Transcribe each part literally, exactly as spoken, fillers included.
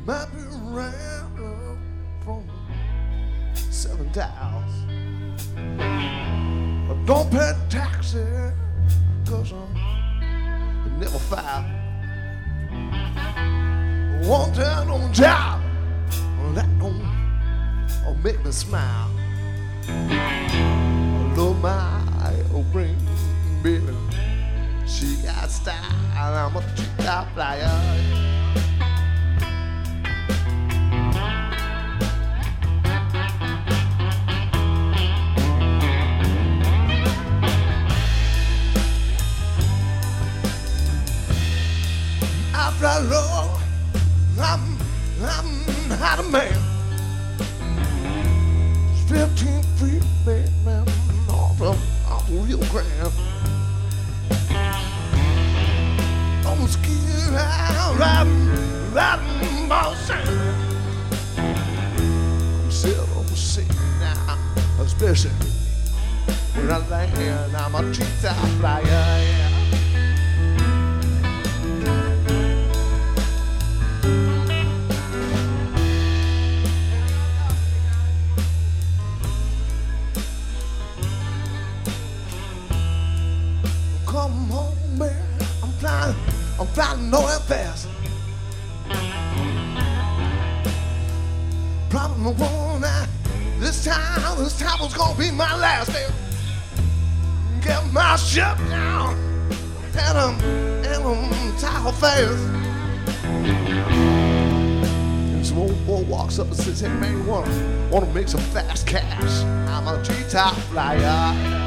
might be around from seven towels. But don't pay taxes, cause I'm never filed. One time on the job, that don't make me smile. I love my old brain, baby. She got style, I'm a top flyer. I fly low, I'm, I'm not a man. Fifteen feet, man, off the, off the Rio Grande. I'm scared out, riding, riding my sand. I'm still on the sea now, especially when I land. I'm a treetop flyer, yeah. Come on, man, I'm flying, I'm flying nowhere fast. Problem one, I, this time, this time was gonna be my last day. Get my ship down, and I'm, and I'm tired fast. And some old boy walks up and says, hey man, you wanna, wanna make some fast cash? I'm a treetop flyer.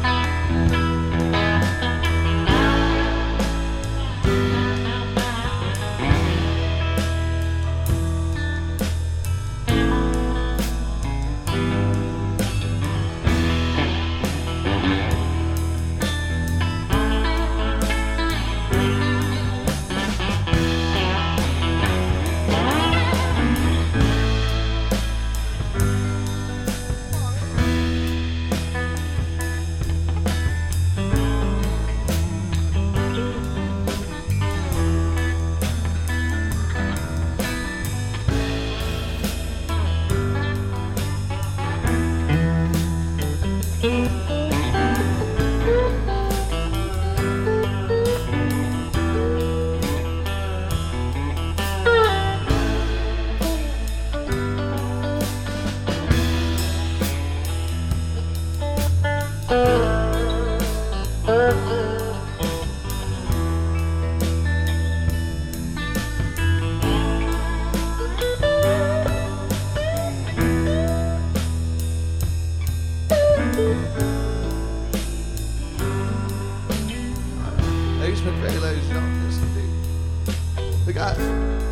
Ace McVeigh, ladies and gentlemen, yes indeed. We got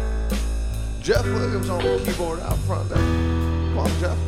Jeff Williams on the keyboard out front there. Come on, Jeff.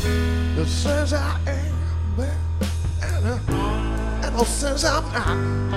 Since I am, and, uh, and since I'm not.